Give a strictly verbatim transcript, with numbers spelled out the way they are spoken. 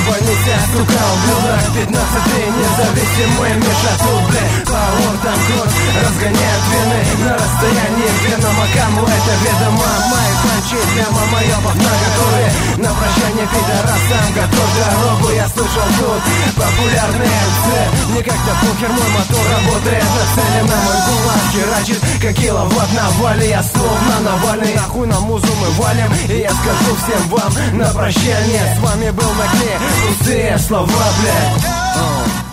больнице, сука, ублюдок. Пятнадцатый независимый Миша тут, блядь. По ортам кровь разгоняет вины на расстоянии венома. Кому это ведомо? Мои панчи для мамоебов, на которые на прощание пидорасам готов дорогу. Я слышал тут популярные цель. Мне как-то похер, мой мотор работает. Нацелен на мой кулак, херачит как киловатт Навальный. Я словно Навальный, нахуй на музу мы валим. И я скажу всем вам на прощание: с вами был Макни, пустые слова, блядь.